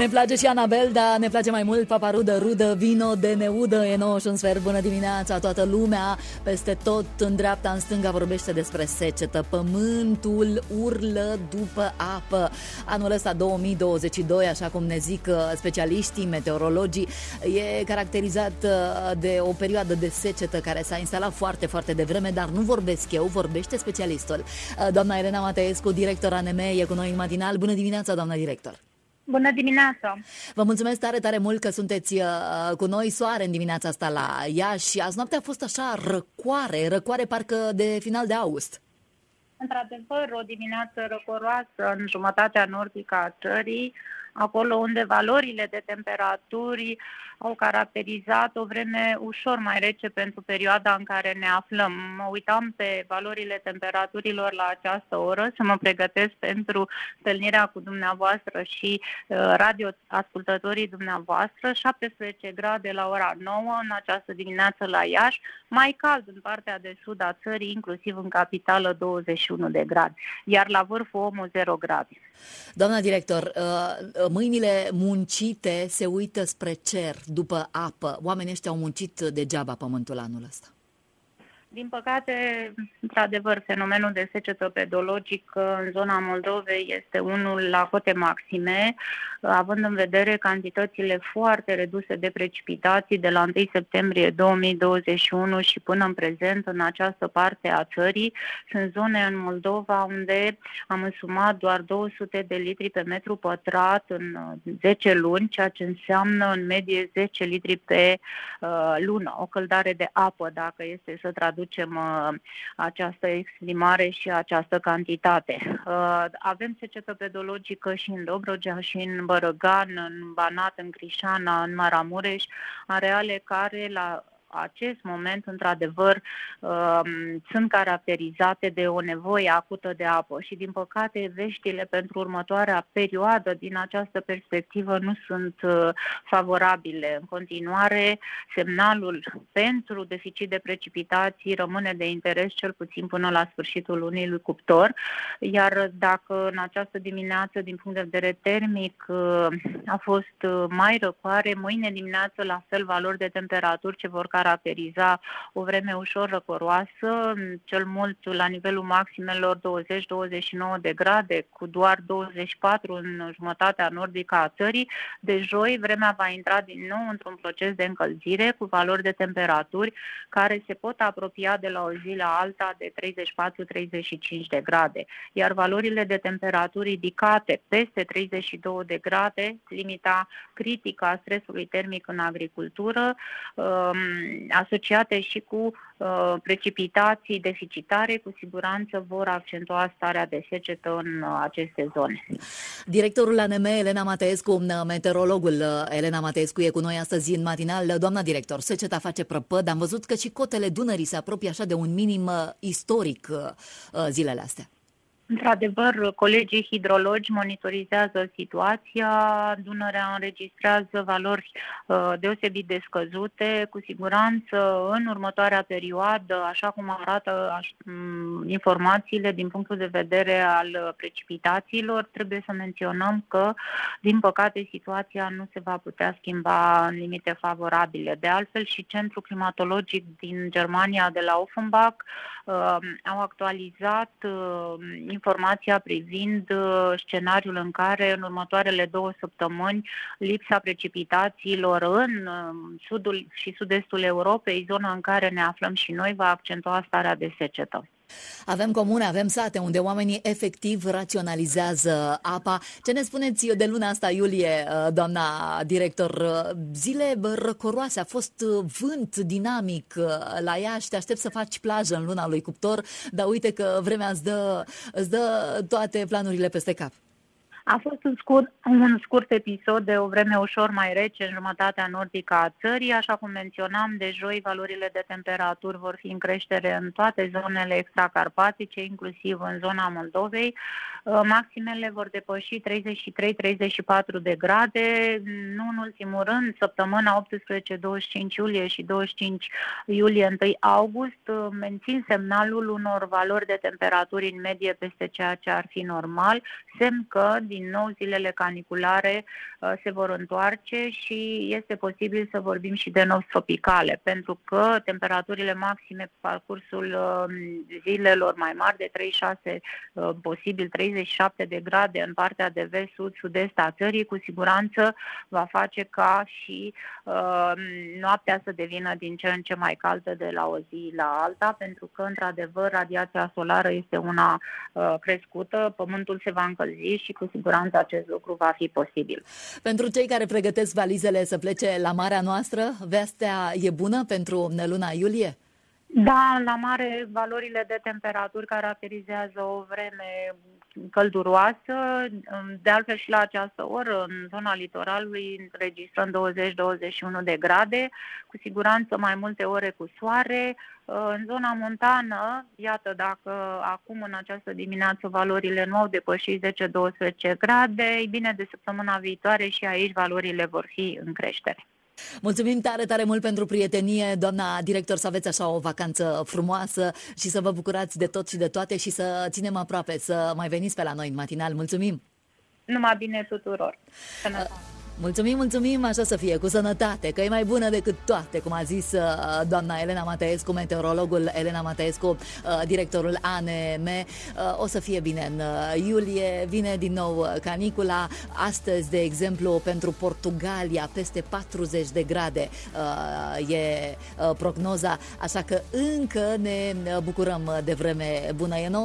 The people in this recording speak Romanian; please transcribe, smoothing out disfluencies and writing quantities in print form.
Ne place și Anabel, dar ne place mai mult Paparudă, rudă, vino de neudă. E 9 și un sfert, bună dimineața, toată lumea. Peste tot, în dreapta, în stânga, vorbește despre secetă. Pământul urlă după apă. Anul ăsta, 2022, așa cum ne zic specialiștii, meteorologii, e caracterizat de o perioadă de secetă care s-a instalat foarte, foarte devreme, dar nu vorbesc eu, vorbește specialistul. Doamna Elena Mateescu, director ANM, e cu noi în matinal. Bună dimineața, doamna director! Bună dimineața! Vă mulțumesc tare, tare mult că sunteți cu noi. Soare în dimineața asta la Iași. Azi noaptea a fost așa răcoare parcă de final de august. Într-adevăr, o dimineață răcoroasă în jumătatea nordică a țării, acolo unde valorile de temperaturi au caracterizat o vreme ușor mai rece pentru perioada în care ne aflăm. Mă uitam pe valorile temperaturilor la această oră să mă pregătesc pentru întâlnirea cu dumneavoastră și radioascultătorii dumneavoastră. 17 grade la ora 9 în această dimineață la Iași, mai cald în partea de sud a țării, inclusiv în capitală 21 de grade, iar la vârful omul 0 grade. Doamna director, mâinile muncite se uită spre cer, după apă. Oamenii ăștia au muncit degeaba pământul anul ăsta. Din păcate, într-adevăr, fenomenul de secetă pedologică în zona Moldovei este unul la cote maxime, având în vedere cantitățile foarte reduse de precipitații de la 1 septembrie 2021 și până în prezent în această parte a țării. Sunt zone în Moldova unde am însumat doar 200 de litri pe metru pătrat în 10 luni, ceea ce înseamnă în medie 10 litri pe lună, o căldare de apă, dacă este să traducem această exprimare și această cantitate. Avem secetă pedologică și în Dobrogea, și în Bărăgan, în Banat, în Crișana, în Maramureș, areale care la acest moment, într-adevăr, sunt caracterizate de o nevoie acută de apă și, din păcate, veștile pentru următoarea perioadă din această perspectivă nu sunt favorabile. În continuare, semnalul pentru deficit de precipitații rămâne de interes cel puțin până la sfârșitul lunii lui Cuptor, iar dacă în această dimineață, din punct de vedere termic, a fost mai răcoare, mâine dimineață, la fel, valori de temperaturi ce vor caracteriza o vreme ușor răcoroasă, cel mult la nivelul maximelor 20-29 de grade, cu doar 24 în jumătatea nordică a țării. De joi, vremea va intra din nou într-un proces de încălzire cu valori de temperaturi care se pot apropia de la o zi la alta de 34-35 de grade. Iar valorile de temperaturi ridicate peste 32 de grade, limita critică a stresului termic în agricultură, asociate și cu precipitații deficitare, cu siguranță vor accentua starea de secetă în aceste zone. Directorul ANM, Elena Mateescu, meteorologul Elena Mateescu e cu noi astăzi în matinal. Doamna director, seceta face prăpăd. Am văzut că și cotele Dunării se apropie așa de un minim istoric zilele astea. Într-adevăr, colegii hidrologi monitorizează situația. Dunărea înregistrează valori deosebit de scăzute. Cu siguranță, în următoarea perioadă, așa cum arată informațiile din punctul de vedere al precipitațiilor, trebuie să menționăm că, din păcate, situația nu se va putea schimba în limite favorabile. De altfel, și Centrul Climatologic din Germania, de la Offenbach, au actualizat informația privind scenariul în care în următoarele 2 săptămâni lipsa precipitațiilor în sudul și sud-estul Europei, zona în care ne aflăm și noi, va accentua starea de secetă. Avem comune, avem sate unde oamenii efectiv raționalizează apa. Ce ne spuneți de luna asta, iulie, doamna director? Zile răcoroase, a fost vânt dinamic la Iași, te aștept să faci plajă în luna lui Cuptor, dar uite că vremea îți dă toate planurile peste cap. A fost un scurt episod de o vreme ușor mai rece în jumătatea nordică a țării. Așa cum menționam, de joi valorile de temperaturi vor fi în creștere în toate zonele extracarpatice, inclusiv în zona Moldovei. Maximele vor depăși 33-34 de grade. Nu în ultimul rând, săptămâna 18-25 iulie și 25 iulie 1 august mențin semnalul unor valori de temperaturi în medie peste ceea ce ar fi normal, semn că din nou zilele caniculare se vor întoarce și este posibil să vorbim și de nopți tropicale, pentru că temperaturile maxime pe parcursul zilelor mai mari de 36, posibil 37 de grade în partea de vest, sud, sud-est a țării, cu siguranță va face ca și noaptea să devină din ce în ce mai caldă de la o zi la alta, pentru că, într-adevăr, radiația solară este una crescută, pământul se va încălzi și cu siguranță acest lucru va fi posibil. Pentru cei care pregătesc valizele să plece la marea noastră, vestea e bună pentru luna iulie? Da, la mare valorile de temperaturi caracterizează o vreme călduroasă. De altfel și la această oră, în zona litoralului, înregistrăm 20-21 de grade, cu siguranță mai multe ore cu soare. În zona montană, iată, dacă acum în această dimineață valorile nu au depășit 10-12 grade, ei bine, de săptămâna viitoare și aici valorile vor fi în creștere. Mulțumim tare, tare mult pentru prietenie, doamna director, să aveți așa o vacanță frumoasă și să vă bucurați de tot și de toate și să ținem aproape, să mai veniți pe la noi în matinal. Mulțumim! Numai bine tuturor! Mulțumim, așa să fie, cu sănătate, că e mai bună decât toate, cum a zis doamna Elena Mateescu, meteorologul Elena Mateescu, directorul ANM. O să fie bine în iulie, vine din nou canicula. Astăzi, de exemplu, pentru Portugalia, peste 40 de grade e prognoza, așa că încă ne bucurăm de vreme bună. E 9.